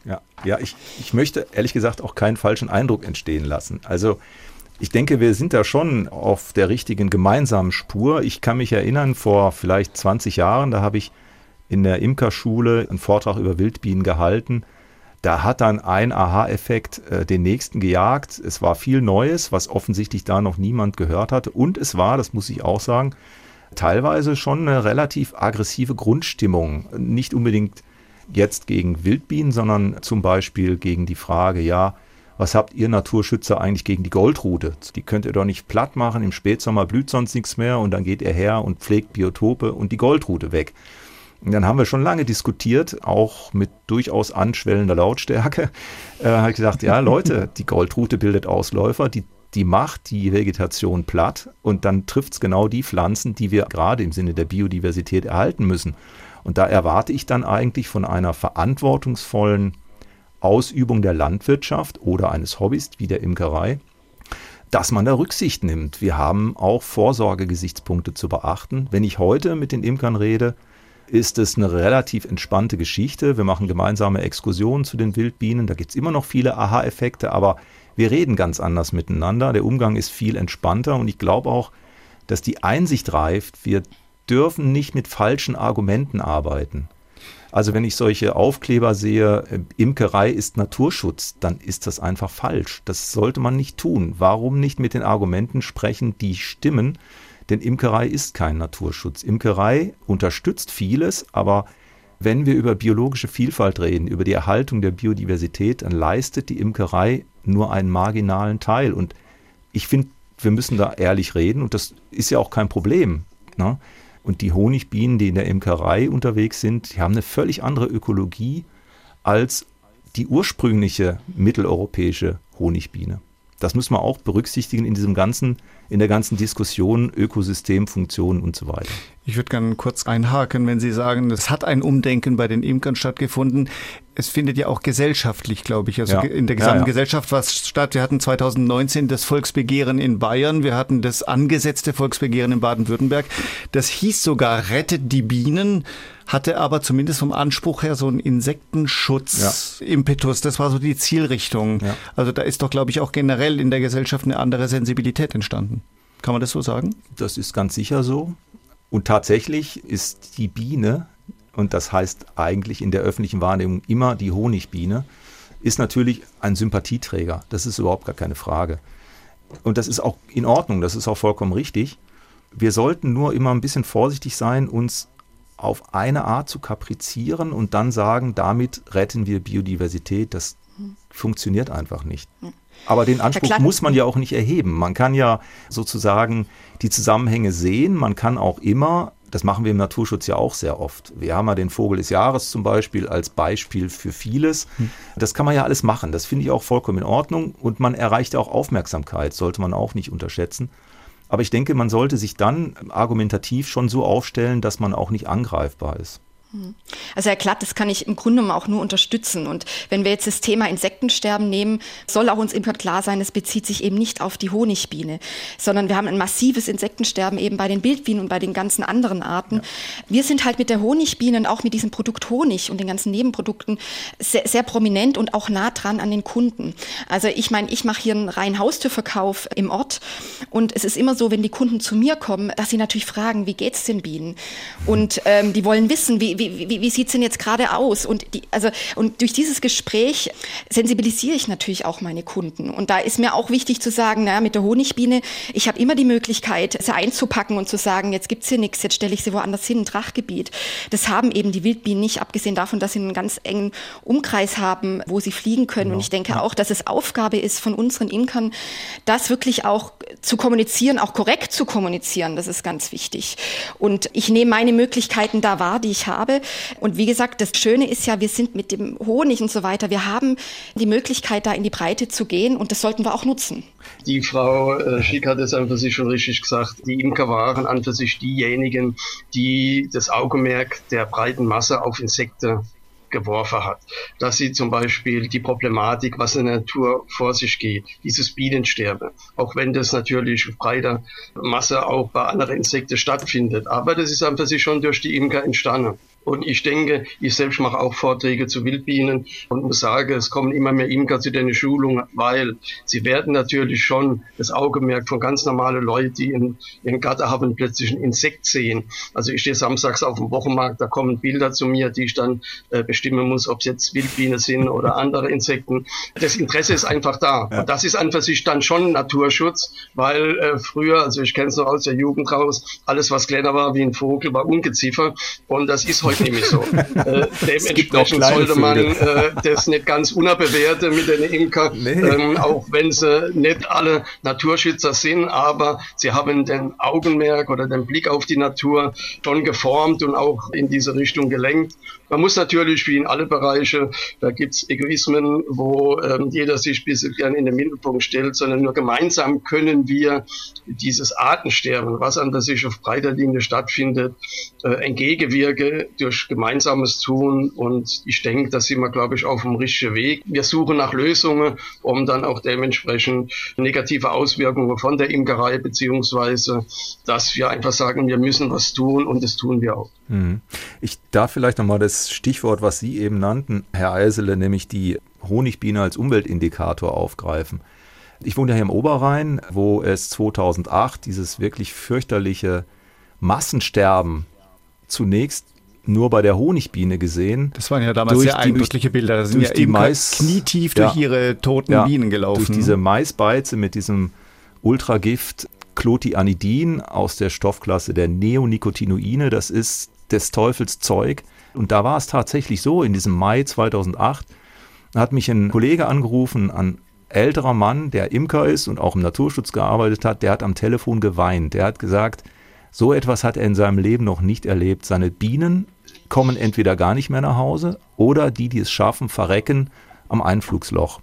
Speaker 5: Ja, ja ich, ich möchte ehrlich gesagt auch keinen falschen Eindruck entstehen lassen. Also ich denke, wir sind da schon auf der richtigen gemeinsamen Spur. Ich kann mich erinnern, vor vielleicht zwanzig Jahren, da habe ich in der Imkerschule einen Vortrag über Wildbienen gehalten. Da hat dann ein Aha-Effekt äh, den nächsten gejagt. Es war viel Neues, was offensichtlich da noch niemand gehört hatte. Und es war, das muss ich auch sagen, teilweise schon eine relativ aggressive Grundstimmung. Nicht unbedingt jetzt gegen Wildbienen, sondern zum Beispiel gegen die Frage, ja, was habt ihr Naturschützer eigentlich gegen die Goldrute? Die könnt ihr doch nicht platt machen, im Spätsommer blüht sonst nichts mehr und dann geht ihr her und pflegt Biotope und die Goldrute weg. Und dann haben wir schon lange diskutiert, auch mit durchaus anschwellender Lautstärke. Äh, habe ich gesagt, ja Leute, die Goldrute bildet Ausläufer, die, die macht die Vegetation platt und dann trifft es genau die Pflanzen, die wir gerade im Sinne der Biodiversität erhalten müssen. Und da erwarte ich dann eigentlich von einer verantwortungsvollen Ausübung der Landwirtschaft oder eines Hobbys wie der Imkerei, dass man da Rücksicht nimmt. Wir haben auch Vorsorgegesichtspunkte zu beachten. Wenn ich heute mit den Imkern rede, ist es eine relativ entspannte Geschichte. Wir machen gemeinsame Exkursionen zu den Wildbienen. Da gibt es immer noch viele Aha-Effekte, aber wir reden ganz anders miteinander. Der Umgang ist viel entspannter und ich glaube auch, dass die Einsicht reift, wir dürfen nicht mit falschen Argumenten arbeiten. Also wenn ich solche Aufkleber sehe, Imkerei ist Naturschutz, dann ist das einfach falsch. Das sollte man nicht tun. Warum nicht mit den Argumenten sprechen, die stimmen? Denn Imkerei ist kein Naturschutz. Imkerei unterstützt vieles, aber wenn wir über biologische Vielfalt reden, über die Erhaltung der Biodiversität, dann leistet die Imkerei nur einen marginalen Teil. Und ich finde, wir müssen da ehrlich reden und das ist ja auch kein Problem, ne? Und die Honigbienen, die in der Imkerei unterwegs sind, die haben eine völlig andere Ökologie als die ursprüngliche mitteleuropäische Honigbiene. Das müssen wir auch berücksichtigen in diesem ganzen, in der ganzen Diskussion Ökosystem, Funktionen und so weiter.
Speaker 2: Ich würde gerne kurz einhaken, wenn Sie sagen, es hat ein Umdenken bei den Imkern stattgefunden. Es findet ja auch gesellschaftlich, glaube ich, also ja. in der gesamten ja, ja. Gesellschaft was statt. Wir hatten zwanzig neunzehn das Volksbegehren in Bayern, wir hatten das angesetzte Volksbegehren in Baden-Württemberg. Das hieß sogar, rettet die Bienen, hatte aber zumindest vom Anspruch her so einen Insektenschutz-Impetus. Das war so die Zielrichtung. Ja. Also da ist doch, glaube ich, auch generell in der Gesellschaft eine andere Sensibilität entstanden. Kann man das so sagen?
Speaker 5: Das ist ganz sicher so. Und tatsächlich ist die Biene, und das heißt eigentlich in der öffentlichen Wahrnehmung immer die Honigbiene, ist natürlich ein Sympathieträger. Das ist überhaupt gar keine Frage. Und das ist auch in Ordnung, das ist auch vollkommen richtig. Wir sollten nur immer ein bisschen vorsichtig sein, uns auf eine Art zu kaprizieren und dann sagen, damit retten wir Biodiversität. Das funktioniert einfach nicht. Aber den Anspruch muss man ja auch nicht erheben. Man kann ja sozusagen die Zusammenhänge sehen. Man kann auch immer, das machen wir im Naturschutz ja auch sehr oft. Wir haben ja den Vogel des Jahres zum Beispiel als Beispiel für vieles. Das kann man ja alles machen. Das finde ich auch vollkommen in Ordnung. Und man erreicht auch Aufmerksamkeit, sollte man auch nicht unterschätzen. Aber ich denke, man sollte sich dann argumentativ schon so aufstellen, dass man auch nicht angreifbar ist.
Speaker 3: Also Herr Klatt, das kann ich im Grunde genommen auch nur unterstützen. Und wenn wir jetzt das Thema Insektensterben nehmen, soll auch uns immer klar sein, es bezieht sich eben nicht auf die Honigbiene, sondern wir haben ein massives Insektensterben eben bei den Wildbienen und bei den ganzen anderen Arten. Ja. Wir sind halt mit der Honigbiene und auch mit diesem Produkt Honig und den ganzen Nebenprodukten sehr, sehr prominent und auch nah dran an den Kunden. Also ich meine, ich mache hier einen reinen Haustürverkauf im Ort und es ist immer so, wenn die Kunden zu mir kommen, dass sie natürlich fragen, wie geht's den Bienen? Und ähm, die wollen wissen, wie, wie Wie, wie, wie sieht es denn jetzt gerade aus? Und, die, also, und durch dieses Gespräch sensibilisiere ich natürlich auch meine Kunden. Und da ist mir auch wichtig zu sagen, na, mit der Honigbiene, ich habe immer die Möglichkeit, sie einzupacken und zu sagen, jetzt gibt's hier nichts, jetzt stelle ich sie woanders hin, ein Trachgebiet. Das haben eben die Wildbienen nicht, abgesehen davon, dass sie einen ganz engen Umkreis haben, wo sie fliegen können. Genau. Und ich denke auch, dass es Aufgabe ist von unseren Imkern, das wirklich auch zu kommunizieren, auch korrekt zu kommunizieren. Das ist ganz wichtig. Und ich nehme meine Möglichkeiten da wahr, die ich habe. Und wie gesagt, das Schöne ist ja, wir sind mit dem Honig und so weiter, wir haben die Möglichkeit, da in die Breite zu gehen und das sollten wir auch nutzen.
Speaker 4: Die Frau äh, Schick hat es an für sich schon richtig gesagt. Die Imker waren an für sich diejenigen, die das Augenmerk der breiten Masse auf Insekten geworfen hat. Dass sie zum Beispiel die Problematik, was in der Natur vor sich geht, dieses Bienensterben, auch wenn das natürlich auf breiter Masse auch bei anderen Insekten stattfindet. Aber das ist einfach sich schon durch die Imker entstanden. Und ich denke, ich selbst mache auch Vorträge zu Wildbienen und muss sagen, es kommen immer mehr Imker zu den Schulungen, weil sie werden natürlich schon das Augenmerk von ganz normalen Leuten, die in ihren Garten haben, plötzlich ein Insekt sehen. Also ich stehe samstags auf dem Wochenmarkt, da kommen Bilder zu mir, die ich dann äh, bestimmen muss, ob es jetzt Wildbienen sind oder andere Insekten. Das Interesse ist einfach da. Ja. Und das ist an für sich dann schon Naturschutz, weil äh, früher, also ich kenne es noch aus der Jugend raus, alles was kleiner war wie ein Vogel, war Ungeziefer. Und das ist heute nämlich so. Äh, dementsprechend sollte man äh, das nicht ganz unterbewerten mit den Imker, nee. ähm, auch wenn sie nicht alle Naturschützer sind, aber sie haben den Augenmerk oder den Blick auf die Natur schon geformt und auch in diese Richtung gelenkt. Man muss natürlich, wie in alle Bereiche, da gibt's Egoismen, wo ähm, jeder sich ein bisschen gern in den Mittelpunkt stellt, sondern nur gemeinsam können wir dieses Artensterben, was an der sich auf breiter Linie stattfindet, äh, entgegenwirken durch gemeinsames Tun. Und ich denke, da sind wir, glaube ich, auf dem richtigen Weg. Wir suchen nach Lösungen, um dann auch dementsprechend negative Auswirkungen von der Imkerei, beziehungsweise, dass wir einfach sagen, wir müssen was tun, und das tun wir auch.
Speaker 5: Ich darf vielleicht nochmal das Stichwort, was Sie eben nannten, Herr Eisele, nämlich die Honigbiene als Umweltindikator aufgreifen. Ich wohne ja hier im Oberrhein, wo es zweitausendacht dieses wirklich fürchterliche Massensterben zunächst nur bei der Honigbiene gesehen.
Speaker 2: Das waren ja damals sehr eindrückliche Bilder. Da sind ja
Speaker 5: die
Speaker 2: eben
Speaker 5: Mais,
Speaker 2: knietief durch
Speaker 5: ja,
Speaker 2: ihre toten
Speaker 5: ja,
Speaker 2: Bienen gelaufen.
Speaker 5: Durch diese Maisbeize mit diesem Ultragift Clothianidin aus der Stoffklasse der Neonicotinoide. Das ist des Teufels Zeug. Und da war es tatsächlich so, in diesem Mai zweitausendacht hat mich ein Kollege angerufen, ein älterer Mann, der Imker ist und auch im Naturschutz gearbeitet hat, der hat am Telefon geweint. Der hat gesagt, so etwas hat er in seinem Leben noch nicht erlebt. Seine Bienen kommen entweder gar nicht mehr nach Hause oder die, die es schaffen, verrecken am Einflugsloch.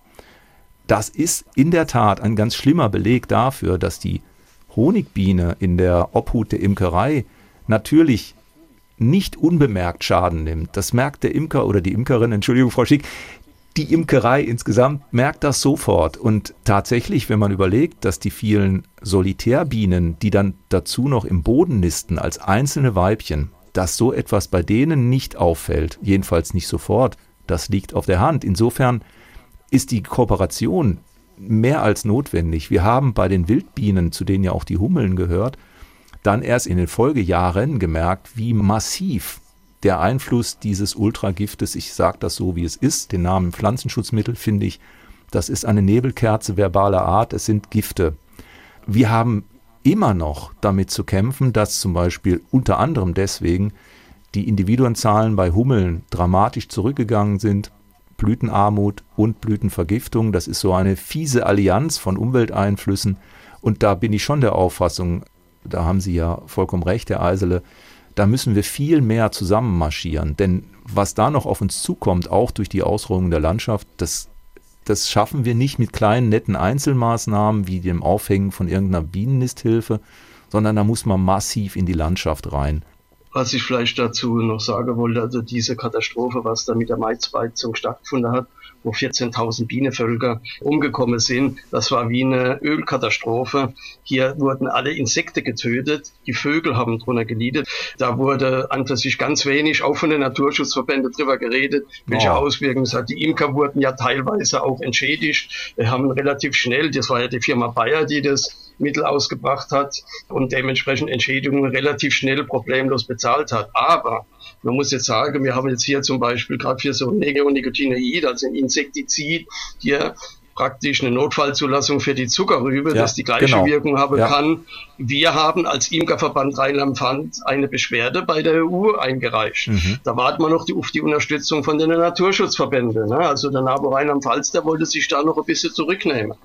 Speaker 5: Das ist in der Tat ein ganz schlimmer Beleg dafür, dass die Honigbiene in der Obhut der Imkerei natürlich nicht unbemerkt Schaden nimmt. Das merkt der Imker oder die Imkerin, Entschuldigung, Frau Schick, die Imkerei insgesamt merkt das sofort. Und tatsächlich, wenn man überlegt, dass die vielen Solitärbienen, die dann dazu noch im Boden nisten als einzelne Weibchen, dass so etwas bei denen nicht auffällt, jedenfalls nicht sofort, das liegt auf der Hand. Insofern ist die Kooperation mehr als notwendig. Wir haben bei den Wildbienen, zu denen ja auch die Hummeln gehört, dann erst in den Folgejahren gemerkt, wie massiv der Einfluss dieses Ultragiftes, ich sage das so, wie es ist, den Namen Pflanzenschutzmittel finde ich, das ist eine Nebelkerze verbaler Art, es sind Gifte. Wir haben immer noch damit zu kämpfen, dass zum Beispiel unter anderem deswegen die Individuenzahlen bei Hummeln dramatisch zurückgegangen sind, Blütenarmut und Blütenvergiftung, das ist so eine fiese Allianz von Umwelteinflüssen, und da bin ich schon der Auffassung, da haben Sie ja vollkommen recht, Herr Eisele, da müssen wir viel mehr zusammen marschieren, denn was da noch auf uns zukommt, auch durch die Ausrohung der Landschaft, das, das schaffen wir nicht mit kleinen, netten Einzelmaßnahmen wie dem Aufhängen von irgendeiner Bienennisthilfe, sondern da muss man massiv in die Landschaft rein.
Speaker 4: Was ich vielleicht dazu noch sagen wollte, also diese Katastrophe, was da mit der Maisbeizung stattgefunden hat, wo vierzehntausend Bienenvölker umgekommen sind, das war wie eine Ölkatastrophe. Hier wurden alle Insekten getötet, die Vögel haben drunter gelitten. Da wurde an für sich ganz wenig, auch von den Naturschutzverbänden, drüber geredet, welche oh. Auswirkungen es hat. Die Imker wurden ja teilweise auch entschädigt. Wir haben relativ schnell, das war ja die Firma Bayer, die das Mittel ausgebracht hat und dementsprechend Entschädigungen relativ schnell problemlos bezahlt hat. Aber man muss jetzt sagen, wir haben jetzt hier zum Beispiel gerade für so Neonicotinoid, also ein Insektizid, hier praktisch eine Notfallzulassung für die Zuckerrübe, ja, dass die gleiche genau. Wirkung haben ja. kann. Wir haben als Imkerverband Rheinland-Pfalz eine Beschwerde bei der E U eingereicht. Mhm. Da warten wir noch die, auf die Unterstützung von den Naturschutzverbänden. Ne? Also der N A B U Rheinland-Pfalz, der wollte sich da noch ein bisschen zurücknehmen.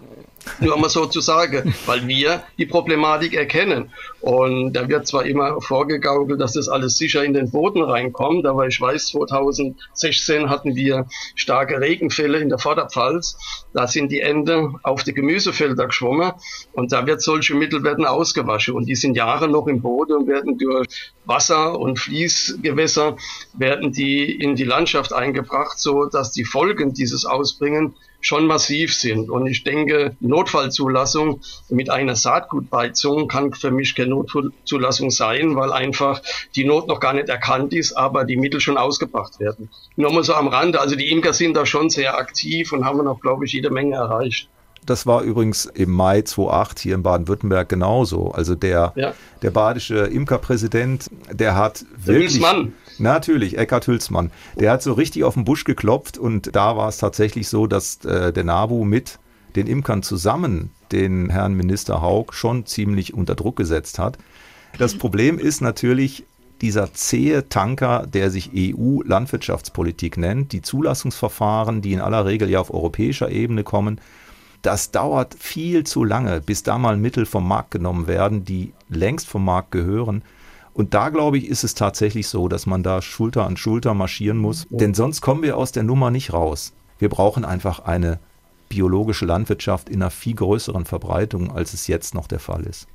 Speaker 4: Nur mal so zu sagen, weil wir die Problematik erkennen. Und da wird zwar immer vorgegaukelt, dass das alles sicher in den Boden reinkommt, aber ich weiß, zweitausendsechzehn hatten wir starke Regenfälle in der Vorderpfalz. Da sind die Enten auf die Gemüsefelder geschwommen und da wird solche Mittel werden ausgewaschen und die sind Jahre noch im Boden und werden durch Wasser und Fließgewässer werden die in die Landschaft eingebracht, so dass die Folgen dieses Ausbringen schon massiv sind. Und ich denke, Notfallzulassung mit einer Saatgutbeizung kann für mich keine Notzulassung sein, weil einfach die Not noch gar nicht erkannt ist, aber die Mittel schon ausgebracht werden. Nur mal so am Rande, also die Imker sind da schon sehr aktiv und haben noch, glaube ich, jede Menge erreicht.
Speaker 5: Das war übrigens im Mai zweitausendacht hier in Baden-Württemberg genauso. Also der, ja. der badische Imkerpräsident, der hat der wirklich... Hülsmann. Natürlich, Eckhard Hülsmann. Der hat so richtig auf den Busch geklopft und da war es tatsächlich so, dass äh, der NABU mit den Imkern zusammen den Herrn Minister Haug schon ziemlich unter Druck gesetzt hat. Das Problem ist natürlich dieser zähe Tanker, der sich E U-Landwirtschaftspolitik nennt, die Zulassungsverfahren, die in aller Regel ja auf europäischer Ebene kommen. Das dauert viel zu lange, bis da mal Mittel vom Markt genommen werden, die längst vom Markt gehören. Und da, glaube ich, ist es tatsächlich so, dass man da Schulter an Schulter marschieren muss. Denn sonst kommen wir aus der Nummer nicht raus. Wir brauchen einfach eine biologische Landwirtschaft in einer viel größeren Verbreitung, als es jetzt noch der Fall ist.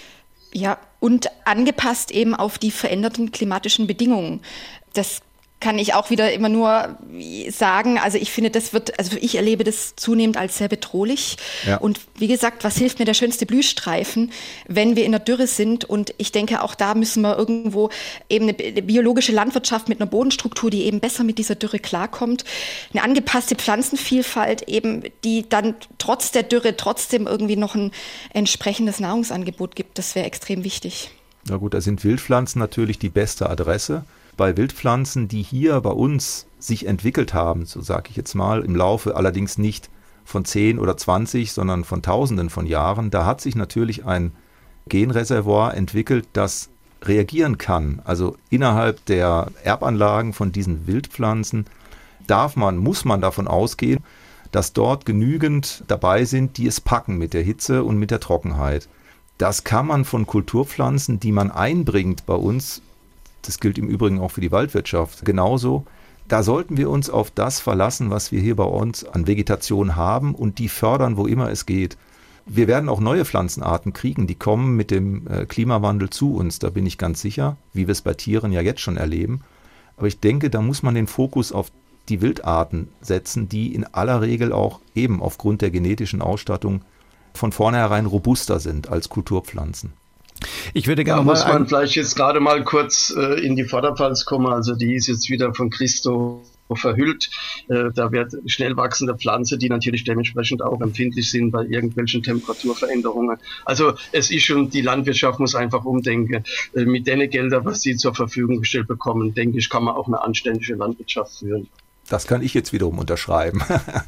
Speaker 3: Ja, und angepasst eben auf die veränderten klimatischen Bedingungen. Das kann ich auch wieder immer nur sagen, also ich finde, das wird, also ich erlebe das zunehmend als sehr bedrohlich. Ja. Und wie gesagt, was hilft mir der schönste Blühstreifen, wenn wir in der Dürre sind? Und ich denke, auch da müssen wir irgendwo eben eine biologische Landwirtschaft mit einer Bodenstruktur, die eben besser mit dieser Dürre klarkommt, eine angepasste Pflanzenvielfalt eben, die dann trotz der Dürre trotzdem irgendwie noch ein entsprechendes Nahrungsangebot gibt. Das wäre extrem wichtig.
Speaker 5: Na gut, da sind Wildpflanzen natürlich die beste Adresse. Bei Wildpflanzen, die hier bei uns sich entwickelt haben, so sage ich jetzt mal, im Laufe allerdings nicht von zehn oder zwanzig, sondern von Tausenden von Jahren, da hat sich natürlich ein Genreservoir entwickelt, das reagieren kann. Also innerhalb der Erbanlagen von diesen Wildpflanzen darf man, muss man davon ausgehen, dass dort genügend dabei sind, die es packen mit der Hitze und mit der Trockenheit. Das kann man von Kulturpflanzen, die man einbringt bei uns, das gilt im Übrigen auch für die Waldwirtschaft genauso. Da sollten wir uns auf das verlassen, was wir hier bei uns an Vegetation haben und die fördern, wo immer es geht. Wir werden auch neue Pflanzenarten kriegen, die kommen mit dem Klimawandel zu uns, da bin ich ganz sicher, wie wir es bei Tieren ja jetzt schon erleben. Aber ich denke, da muss man den Fokus auf die Wildarten setzen, die in aller Regel auch eben aufgrund der genetischen Ausstattung von vornherein robuster sind als Kulturpflanzen.
Speaker 2: Ich würde gerne
Speaker 4: da
Speaker 2: mal
Speaker 4: muss man vielleicht jetzt gerade mal kurz äh, in die Vorderpfalz kommen. Also die ist jetzt wieder von Christo verhüllt. Äh, da wird schnell wachsende Pflanze, die natürlich dementsprechend auch empfindlich sind bei irgendwelchen Temperaturveränderungen. Also es ist schon, die Landwirtschaft muss einfach umdenken. Äh, mit den Geldern, was sie zur Verfügung gestellt bekommen, denke ich, kann man auch eine anständige Landwirtschaft führen.
Speaker 5: Das kann ich jetzt wiederum unterschreiben.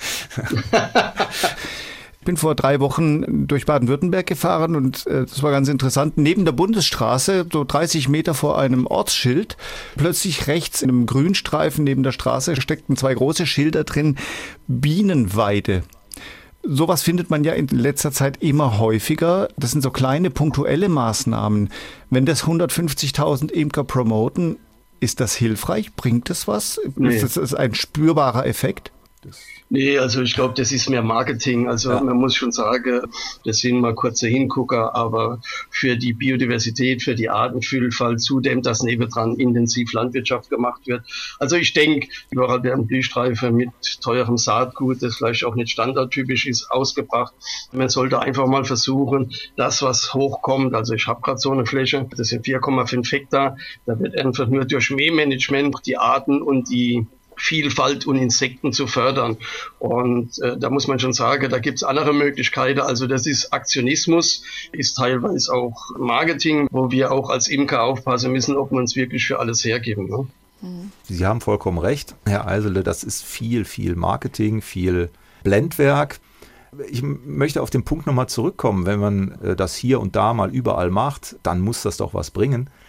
Speaker 2: Ich bin vor drei Wochen durch Baden-Württemberg gefahren und äh, das war ganz interessant. Neben der Bundesstraße, so dreißig Meter vor einem Ortsschild, plötzlich rechts in einem Grünstreifen neben der Straße steckten zwei große Schilder drin, Bienenweide. Sowas findet man ja in letzter Zeit immer häufiger. Das sind so kleine punktuelle Maßnahmen. Wenn das hundertfünfzigtausend Imker promoten, ist das hilfreich? Bringt das was? Nee. Ist das ein spürbarer Effekt?
Speaker 4: Das Nee, also ich glaube, das ist mehr Marketing. Also ja. Man muss schon sagen, das sind mal kurze Hingucker, aber für die Biodiversität, für die Artenvielfalt, zudem, dass nebendran intensiv Landwirtschaft gemacht wird. Also ich denke, überall werden Blühstreifen mit teurem Saatgut, das vielleicht auch nicht standardtypisch ist, ausgebracht. Man sollte einfach mal versuchen, das, was hochkommt, also ich habe gerade so eine Fläche, das sind vier Komma fünf Hektar, da wird einfach nur durch Mähmanagement die Arten und die Vielfalt und Insekten zu fördern. Und äh, da muss man schon sagen, da gibt es andere Möglichkeiten. Also das ist Aktionismus, ist teilweise auch Marketing, wo wir auch als Imker aufpassen müssen, ob wir uns wirklich für alles hergeben. Ne?
Speaker 5: Sie haben vollkommen recht, Herr Eisele, das ist viel, viel Marketing, viel Blendwerk. Ich möchte auf den Punkt nochmal zurückkommen, wenn man äh, das hier und da mal überall macht, dann muss das doch was bringen.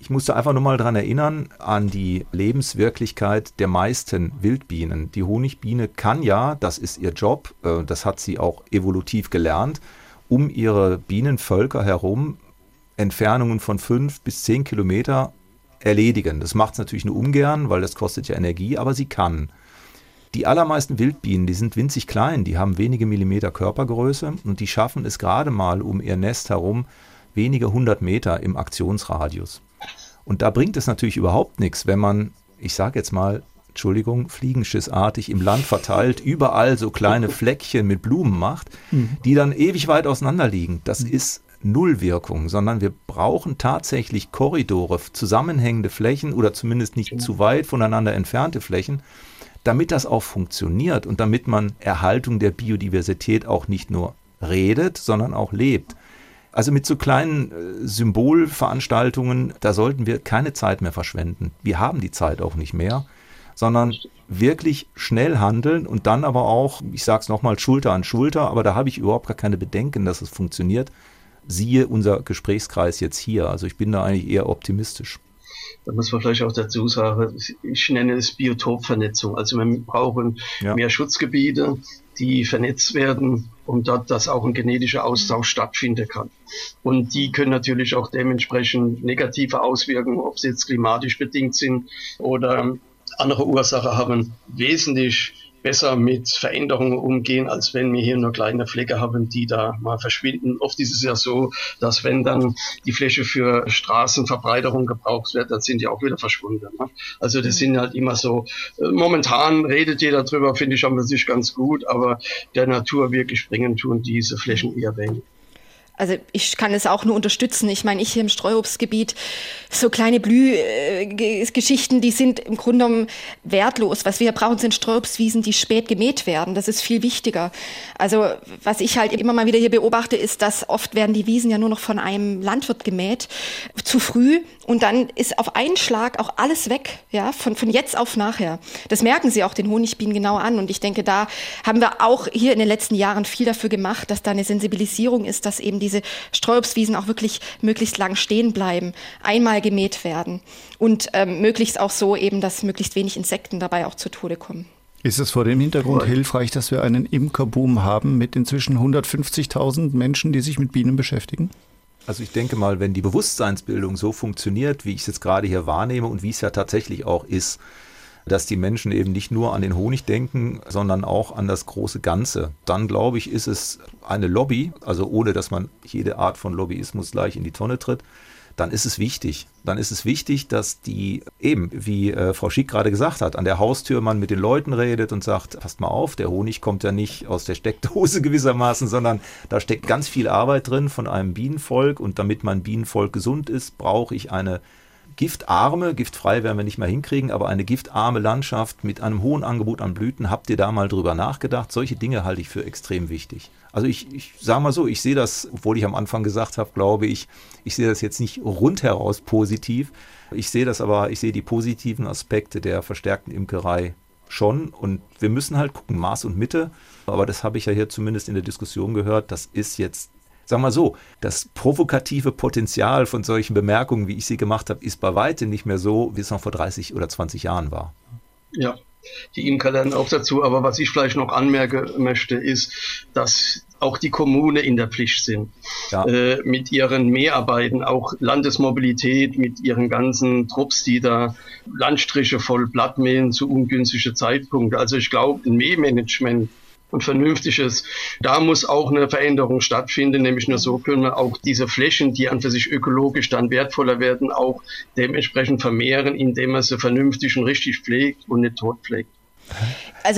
Speaker 5: Ich musste einfach nur mal daran erinnern, an die Lebenswirklichkeit der meisten Wildbienen. Die Honigbiene kann ja, das ist ihr Job, das hat sie auch evolutiv gelernt, um ihre Bienenvölker herum Entfernungen von fünf bis zehn Kilometer erledigen. Das macht es natürlich nur ungern, weil das kostet ja Energie, aber sie kann. Die allermeisten Wildbienen, die sind winzig klein, die haben wenige Millimeter Körpergröße und die schaffen es gerade mal um ihr Nest herum wenige hundert Meter im Aktionsradius. Und da bringt es natürlich überhaupt nichts, wenn man, ich sage jetzt mal, Entschuldigung, fliegenschissartig im Land verteilt, überall so kleine Fleckchen mit Blumen macht, die dann ewig weit auseinander liegen. Das ist Nullwirkung, sondern wir brauchen tatsächlich Korridore, zusammenhängende Flächen oder zumindest nicht zu weit voneinander entfernte Flächen, damit das auch funktioniert und damit man Erhaltung der Biodiversität auch nicht nur redet, sondern auch lebt. Also mit so kleinen äh, Symbolveranstaltungen, da sollten wir keine Zeit mehr verschwenden. Wir haben die Zeit auch nicht mehr, sondern wirklich schnell handeln und dann aber auch, ich sage es nochmal, Schulter an Schulter, aber da habe ich überhaupt gar keine Bedenken, dass es funktioniert. Siehe unser Gesprächskreis jetzt hier. Also ich bin da eigentlich eher optimistisch.
Speaker 4: Da muss man vielleicht auch dazu sagen, ich nenne es Biotopvernetzung. Also wir brauchen ja. mehr Schutzgebiete, die vernetzt werden, um dort, dass auch ein genetischer Austausch stattfinden kann. Und die können natürlich auch dementsprechend negative Auswirkungen, ob sie jetzt klimatisch bedingt sind oder andere Ursachen haben, wesentlich besser mit Veränderungen umgehen, als wenn wir hier nur kleine Flecke haben, die da mal verschwinden. Oft ist es ja so, dass wenn dann die Fläche für Straßenverbreiterung gebraucht wird, dann sind die auch wieder verschwunden. Ne? Also das sind halt immer so, momentan redet jeder drüber, finde ich, haben wir sich ganz gut, aber der Natur wirklich bringen tun diese Flächen eher wenig.
Speaker 3: Also ich kann es auch nur unterstützen. Ich meine, ich hier im Streuobstgebiet, so kleine Blühgeschichten, die sind im Grunde genommen wertlos. Was wir brauchen, sind Streuobstwiesen, die spät gemäht werden. Das ist viel wichtiger. Also was ich halt immer mal wieder hier beobachte, ist, dass oft werden die Wiesen ja nur noch von einem Landwirt gemäht, zu früh. Und dann ist auf einen Schlag auch alles weg, ja, von, von jetzt auf nachher. Das merken sie auch den Honigbienen genau an. Und ich denke, da haben wir auch hier in den letzten Jahren viel dafür gemacht, dass da eine Sensibilisierung ist, dass eben diese Streuobstwiesen auch wirklich möglichst lang stehen bleiben, einmal gemäht werden und ähm, möglichst auch so eben, dass möglichst wenig Insekten dabei auch zu Tode kommen.
Speaker 2: Ist es vor dem Hintergrund hilfreich, dass wir einen Imkerboom haben mit inzwischen hundertfünfzigtausend Menschen, die sich mit Bienen beschäftigen?
Speaker 5: Also ich denke mal, wenn die Bewusstseinsbildung so funktioniert, wie ich es jetzt gerade hier wahrnehme und wie es ja tatsächlich auch ist, dass die Menschen eben nicht nur an den Honig denken, sondern auch an das große Ganze. Dann, glaube ich, ist es eine Lobby, also ohne, dass man jede Art von Lobbyismus gleich in die Tonne tritt, dann ist es wichtig. Dann ist es wichtig, dass die eben, wie äh, Frau Schick gerade gesagt hat, an der Haustür man mit den Leuten redet und sagt, passt mal auf, der Honig kommt ja nicht aus der Steckdose gewissermaßen, sondern da steckt ganz viel Arbeit drin von einem Bienenvolk und damit mein Bienenvolk gesund ist, brauche ich eine giftarme, giftfrei werden wir nicht mehr hinkriegen, aber eine giftarme Landschaft mit einem hohen Angebot an Blüten, habt ihr da mal drüber nachgedacht? Solche Dinge halte ich für extrem wichtig. Also ich, ich sage mal so, ich sehe das, obwohl ich am Anfang gesagt habe, glaube ich, ich sehe das jetzt nicht rundheraus positiv. Ich sehe das aber, ich sehe die positiven Aspekte der verstärkten Imkerei schon und wir müssen halt gucken, Maß und Mitte, aber das habe ich ja hier zumindest in der Diskussion gehört, das ist jetzt, sag mal so, das provokative Potenzial von solchen Bemerkungen, wie ich sie gemacht habe, ist bei weitem nicht mehr so, wie es noch vor dreißig oder zwanzig Jahren war.
Speaker 4: Ja, die Imker lernen auch dazu. Aber was ich vielleicht noch anmerken möchte, ist, dass auch die Kommunen in der Pflicht sind. Ja. Äh, mit ihren Mehrarbeiten, auch Landesmobilität, mit ihren ganzen Trupps, die da Landstriche voll Blattmähen zu ungünstigen Zeitpunkten. Also ich glaube, ein Mähmanagement und vernünftiges. Da muss auch eine Veränderung stattfinden, nämlich nur so können wir auch diese Flächen, die an für sich ökologisch dann wertvoller werden, auch dementsprechend vermehren, indem man sie vernünftig und richtig pflegt und nicht tot pflegt.
Speaker 3: Also,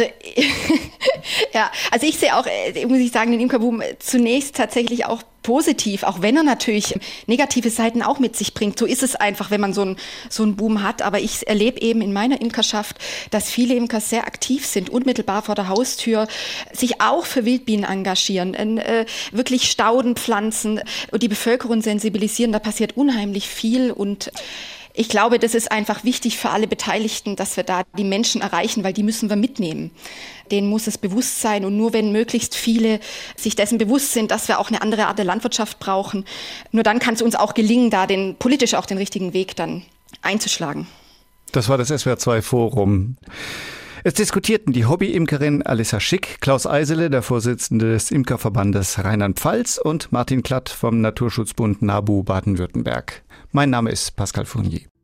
Speaker 3: ja, also ich sehe auch, muss ich sagen, den Imkerboom zunächst tatsächlich auch positiv, auch wenn er natürlich negative Seiten auch mit sich bringt. So ist es einfach, wenn man so einen so einen Boom hat. Aber ich erlebe eben in meiner Imkerschaft, dass viele Imker sehr aktiv sind, unmittelbar vor der Haustür, sich auch für Wildbienen engagieren, äh, wirklich Stauden pflanzen und die Bevölkerung sensibilisieren. Da passiert unheimlich viel und Ich glaube, das ist einfach wichtig für alle Beteiligten, dass wir da die Menschen erreichen, weil die müssen wir mitnehmen. Denen muss es bewusst sein und nur wenn möglichst viele sich dessen bewusst sind, dass wir auch eine andere Art der Landwirtschaft brauchen, nur dann kann es uns auch gelingen, da den, politisch auch den richtigen Weg dann einzuschlagen.
Speaker 2: Das war das S W R zwei Forum. Es diskutierten die Hobby-Imkerin Alissa Schick, Klaus Eisele, der Vorsitzende des Imkerverbandes Rheinland-Pfalz und Martin Klatt vom Naturschutzbund NABU Baden-Württemberg. Mein Name ist Pascal Fournier.